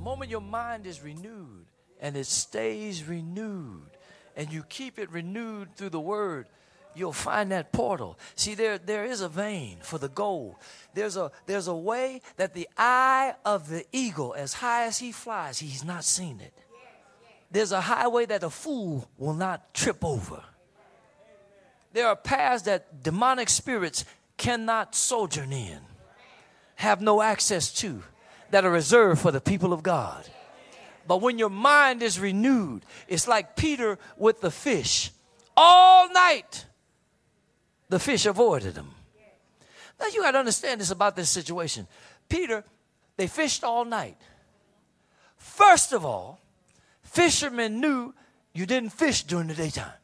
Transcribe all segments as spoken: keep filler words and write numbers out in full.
moment your mind is renewed and it stays renewed and you keep it renewed through the word, you'll find that portal. See, there, there is a vein for the gold. There's a, there's a way that the eye of the eagle, as high as he flies, he's not seen it. There's a highway that a fool will not trip over. There are paths that demonic spirits cannot sojourn in, have no access to, that are reserved for the people of God. But when your mind is renewed, it's like Peter with the fish. All night, the fish avoided him. Now, you got to understand this about this situation. Peter, they fished all night. First of all, fishermen knew you didn't fish during the daytime.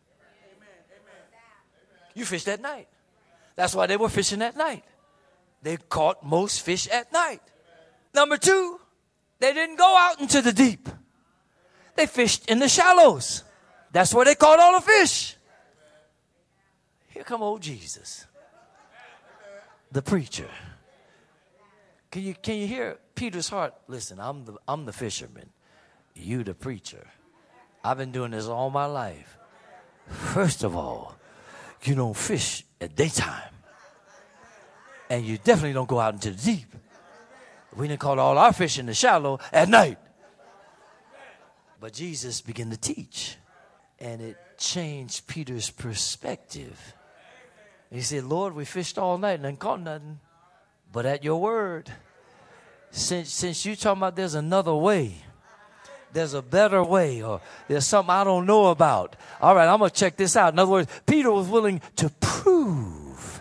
You fished at night. That's why they were fishing at night. They caught most fish at night. Number two, they didn't go out into the deep. They fished in the shallows. That's where they caught all the fish. Here come old Jesus, the preacher. Can you, can you hear Peter's heart? Listen, I'm the, I'm the fisherman. You the preacher. I've been doing this all my life. First of all, you don't fish at daytime. And you definitely don't go out into the deep. We didn't caught all our fish in the shallow at night. But Jesus began to teach. And it changed Peter's perspective. He said, Lord, we fished all night and didn't caught nothing. But at your word, since, since you talking about there's another way, there's a better way, or there's something I don't know about. All right, I'm going to check this out. In other words, Peter was willing to prove.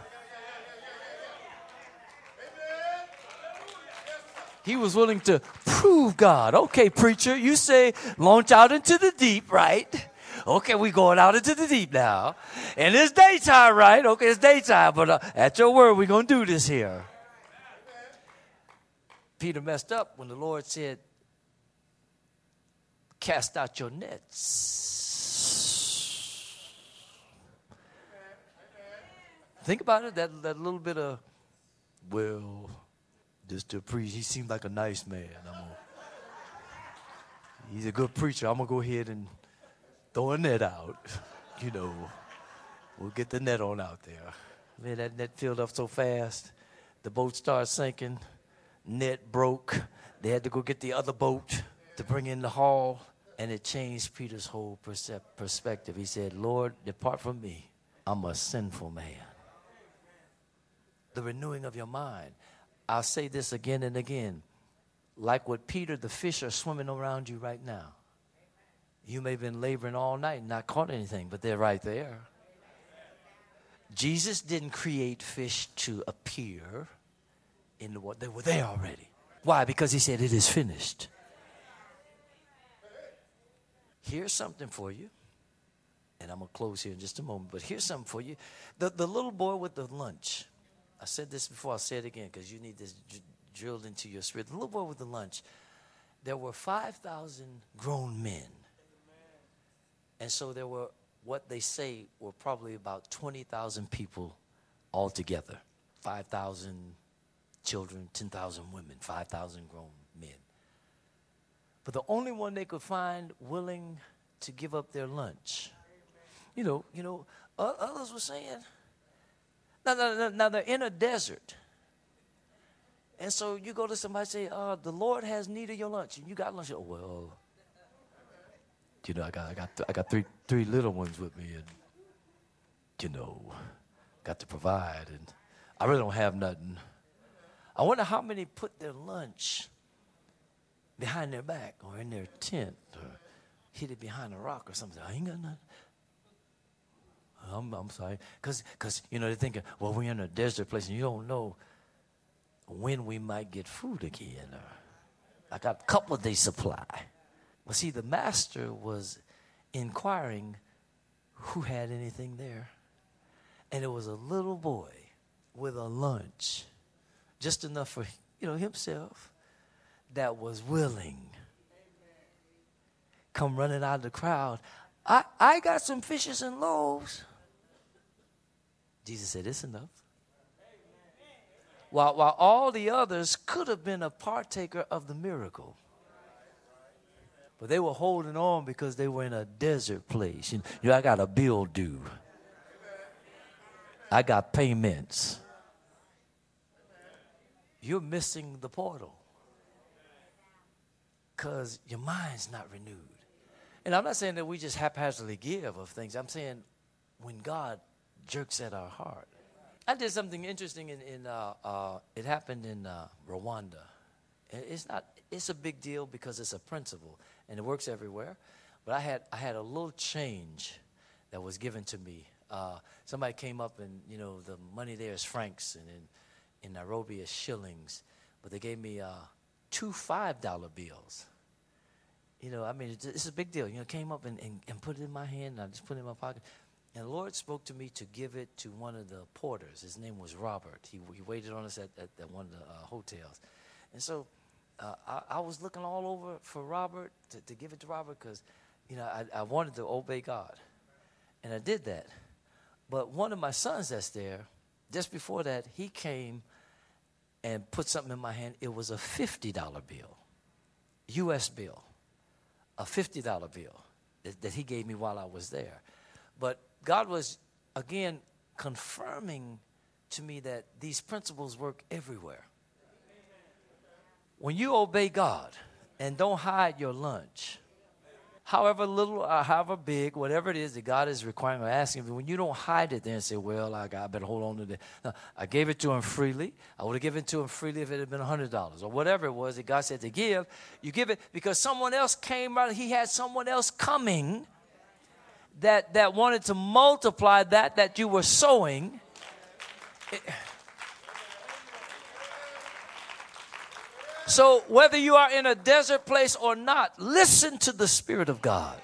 He was willing to prove God. Okay, preacher, you say launch out into the deep, right? Okay, we going out into the deep now. And it's daytime, right? Okay, it's daytime, but uh, at your word, we're going to do this here. Peter messed up when the Lord said, cast out your nets. Think about it, that, that little bit of, well, just to preach, he seemed like a nice man. I'm gonna, he's a good preacher. I'm going to go ahead and throw a net out. You know, we'll get the net on out there. Man, that net filled up so fast. The boat started sinking. Net broke. They had to go get the other boat to bring in the haul. And it changed Peter's whole percep- perspective. He said, Lord, depart from me. I'm a sinful man. The renewing of your mind. I'll say this again and again. Like with Peter, the fish are swimming around you right now. You may have been laboring all night and not caught anything, but they're right there. Jesus didn't create fish to appear in the water. They were there already. Why? Because he said it is finished. Here's something for you. And I'm going to close here in just a moment. But here's something for you. The, the little boy with the lunch. I said this before. I'll say it again because you need this dr- drilled into your spirit. The little boy with the lunch. There were five thousand grown men. And so there were, what they say, were probably about twenty thousand people altogether. five thousand children, ten thousand women, five thousand grown men. But the only one they could find willing to give up their lunch. You know, you know, others were saying, now, now, now they're in a desert. And so you go to somebody and say, uh, the Lord has need of your lunch. And you got lunch. Oh, well, you know, I got I got I got three three little ones with me, and you know, got to provide, and I really don't have nothing. I wonder how many put their lunch behind their back or in their tent or hid it behind a rock or something. I ain't got nothing. I'm, I'm sorry. Because, cause, you know, they're thinking, well, we're in a desert place, and you don't know when we might get food again. Or I got a couple of days supply. Well, see, the master was inquiring who had anything there. And it was a little boy with a lunch, just enough for, you know, himself, that was willing. Come running out of the crowd. I, I got some fishes and loaves. Jesus said, it's enough. While, while all the others could have been a partaker of the miracle. But they were holding on because they were in a desert place. You know, I got a bill due. I got payments. You're missing the portal because your mind's not renewed. And I'm not saying that we just haphazardly give of things. I'm saying when God jerks at our heart. I did something interesting in, in uh, uh, it happened in uh, Rwanda. It's not, it's a big deal because it's a principle and it works everywhere. But I had, I had a little change that was given to me. Uh, somebody came up and, you know, the money there is francs and in, in Nairobi is shillings. But they gave me uh, two five dollar bills. You know, I mean, it's, it's a big deal. You know, came up and, and, and put it in my hand and I just put it in my pocket. And the Lord spoke to me to give it to one of the porters. His name was Robert. He, he waited on us at, at, at one of the uh, hotels. And so uh, I, I was looking all over for Robert, to, to give it to Robert because, you know, I, I wanted to obey God. And I did that. But one of my sons that's there, just before that, he came and put something in my hand. It was a fifty dollar bill, U S bill, a fifty dollar bill that, that he gave me while I was there. But God was, again, confirming to me that these principles work everywhere. When you obey God and don't hide your lunch, however little or however big, whatever it is that God is requiring or asking of you, when you don't hide it there and say, well, I, got, I better hold on to this. No, I gave it to him freely. I would have given it to him freely if it had been one hundred dollars or whatever it was that God said to give. You give it because someone else came out. He had someone else coming that, that wanted to multiply that that you were sowing. It, So whether you are in a desert place or not, listen to the Spirit of God.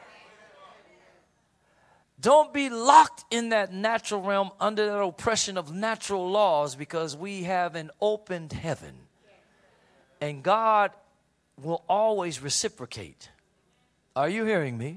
Don't be locked in that natural realm under that oppression of natural laws because we have an opened heaven. And God will always reciprocate. Are you hearing me?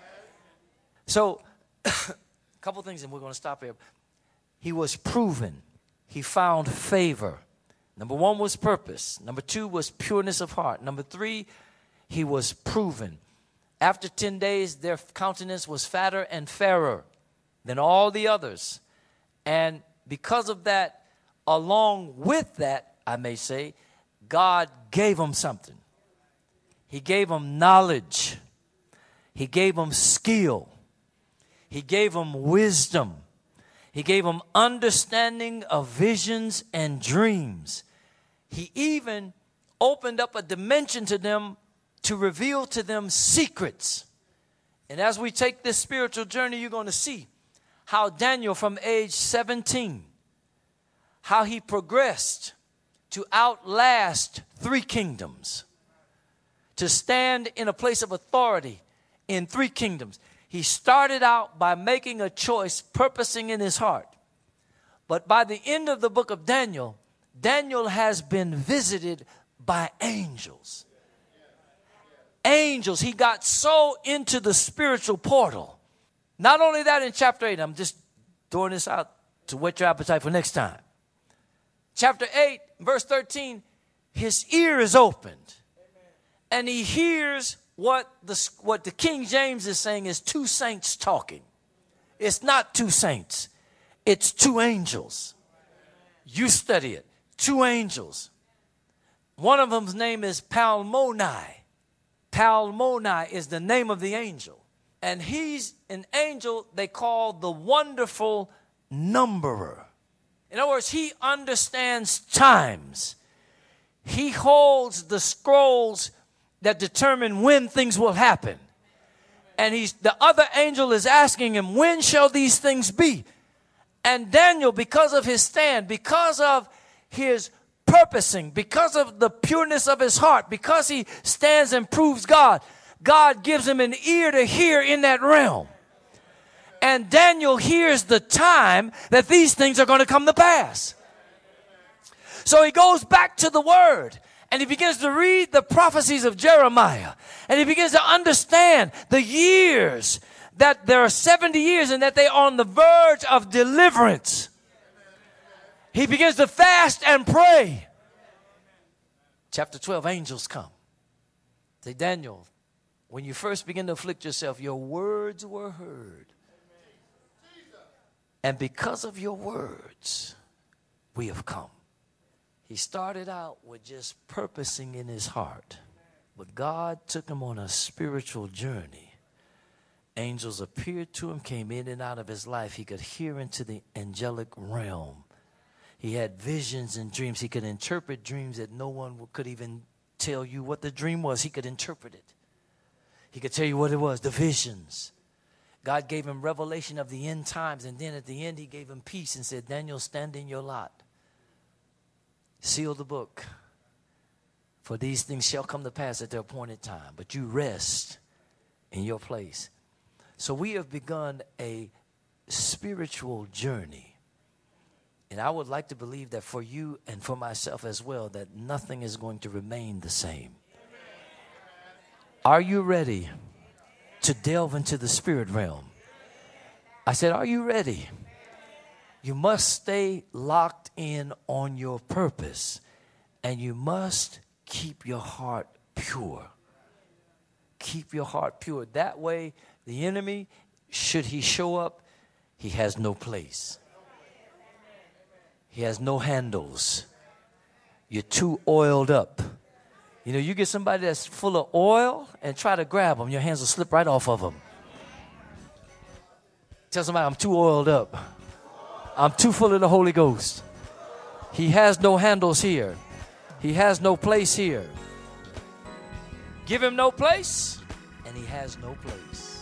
So a couple things and we're going to stop here. He was proven. He found favor. Number one was purpose. Number two was pureness of heart. Number three, he was proven. After ten days, their countenance was fatter and fairer than all the others. And because of that, along with that, I may say, God gave them something. He gave them knowledge. He gave them skill. He gave them wisdom. He gave them understanding of visions and dreams. He even opened up a dimension to them to reveal to them secrets. And as we take this spiritual journey, you're going to see how Daniel from age seventeen, how he progressed to outlast three kingdoms, to stand in a place of authority in three kingdoms. He started out by making a choice, purposing in his heart. But by the end of the book of Daniel, Daniel has been visited by angels. Angels. He got so into the spiritual portal. Not only that, in chapter eight, I'm just throwing this out to whet your appetite for next time. Chapter eight, verse thirteen, his ear is opened. And he hears what the, what the King James is saying is two saints talking. It's not two saints. It's two angels. You study it. Two angels. One of them's name is Palmoni. Palmoni is the name of the angel. And he's an angel they call the wonderful numberer. In other words, he understands times. He holds the scrolls that determine when things will happen. And he's the other angel is asking him, when shall these things be? And Daniel, because of his stand, because of his purposing, because of the pureness of his heart, because he stands and proves God, God gives him an ear to hear in that realm. And Daniel hears the time that these things are going to come to pass. So he goes back to the word and he begins to read the prophecies of Jeremiah. And he begins to understand the years, that there are seventy years and that they are on the verge of deliverance. He begins to fast and pray. Chapter twelve, angels come. Say, Daniel, When you first begin to afflict yourself, your words were heard. And because of your words, we have come. He started out with just purposing in his heart. But God took him on a spiritual journey. Angels appeared to him, came in and out of his life. He could hear into the angelic realm. He had visions and dreams. He could interpret dreams that no one could even tell you what the dream was. He could interpret it. He could tell you what it was, the visions. God gave him revelation of the end times, and then at the end he gave him peace and said, Daniel, stand in your lot. Seal the book. For these things shall come to pass at their appointed time. But you rest in your place. So we have begun a spiritual journey. And I would like to believe that for you and for myself as well, that nothing is going to remain the same. Are you ready to delve into the spirit realm? I said, are you ready? You must stay locked in on your purpose, and you must keep your heart pure. Keep your heart pure. That way, the enemy, should he show up, he has no place. He has no handles. You're too oiled up. You know, you get somebody that's full of oil and try to grab them, your hands will slip right off of them. Tell somebody, I'm too oiled up. I'm too full of the Holy Ghost. He has no handles here. He has no place here. Give him no place, and he has no place.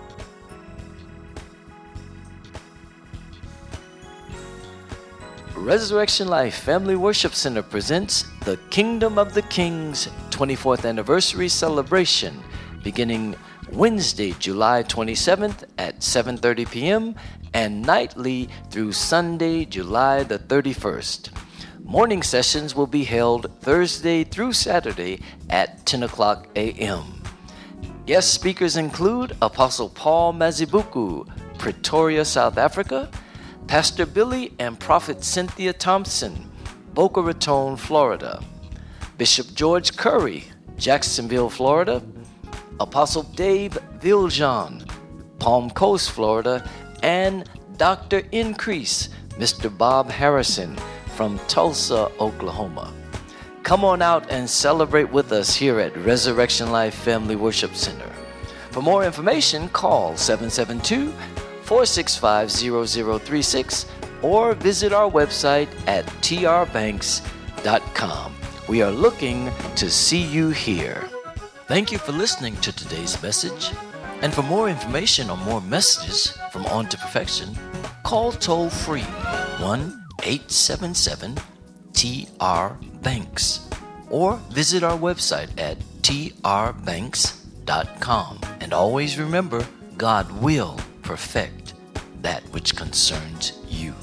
Resurrection Life Family Worship Center presents the Kingdom of the Kings twenty-fourth Anniversary Celebration beginning Wednesday, July twenty-seventh at seven thirty p.m. and nightly through Sunday, July the thirty-first. Morning sessions will be held Thursday through Saturday at ten o'clock a.m. Guest speakers include Apostle Paul Mazibuku, Pretoria, South Africa, Pastor Billy and Prophet Cynthia Thompson, Boca Raton, Florida, Bishop George Curry, Jacksonville, Florida, Apostle Dave Viljan, Palm Coast, Florida, and Doctor Increase, Mister Bob Harrison from Tulsa, Oklahoma. Come on out and celebrate with us here at Resurrection Life Family Worship Center. For more information, call seven seven two, four six five, zero zero three six or visit our website at t r banks dot com. We are looking to see you here. Thank you for listening to today's message. And for more information or more messages from On to Perfection, call toll free one eight seven seven T R Banks or visit our website at t r banks dot com. And always remember, God will perfect that which concerns you.